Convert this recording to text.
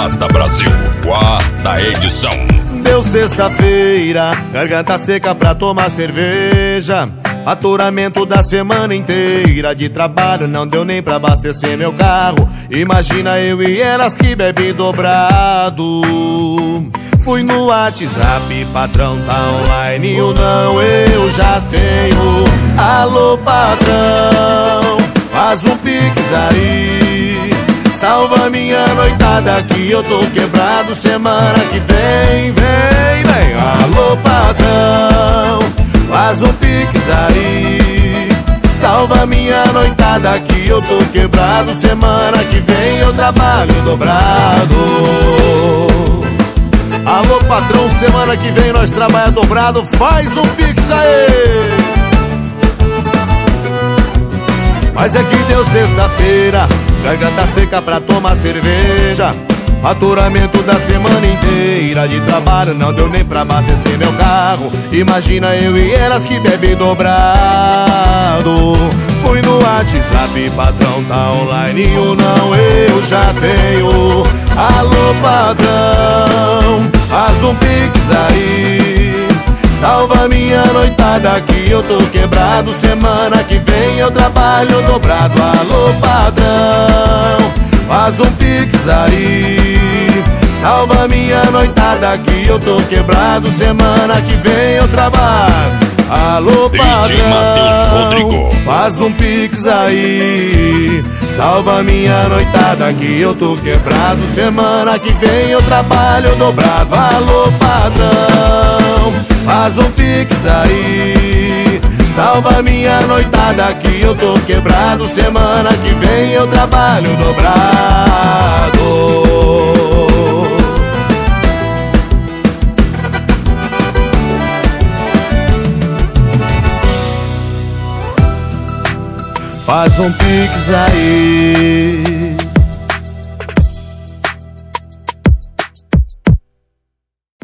Morada Brasil, quarta edição. Deu sexta-feira, garganta seca pra tomar cerveja. Faturamento da semana inteira de trabalho, não deu nem pra abastecer meu carro. Imagina eu e elas que bebe dobrado. Fui no WhatsApp, patrão tá online, o não eu já tenho. Alô patrão, faz um pix aí, salva minha noitada que eu tô quebrado. Semana que vem, vem. Alô patrão, faz um pix aí, salva minha noitada que eu tô quebrado. Semana que vem eu trabalho dobrado. Alô patrão, semana que vem nós trabalhamos dobrado. Faz um pix aí. Mas é que deu sexta-feira, garganta seca pra tomar cerveja. Faturamento da semana inteira de trabalho, não deu nem pra abastecer meu carro. Imagina eu e elas que bebe dobrado. Fui no WhatsApp, patrão tá online, o não eu já tenho. Alô patrão, faz um pix aí, salva minha noitada que eu tô quebrado. Semana que vem eu trabalho dobrado. Alô patrão, faz um pix aí, salva minha noitada que eu tô quebrado. Semana que vem eu trabalho. Alô patrão, faz um pix aí, salva minha noitada que eu tô quebrado. Semana que vem eu trabalho dobrado. Alô patrão, faz um pix aí, salva minha noitada que eu tô quebrado. Semana que vem eu trabalho dobrado. Faz um pix aí,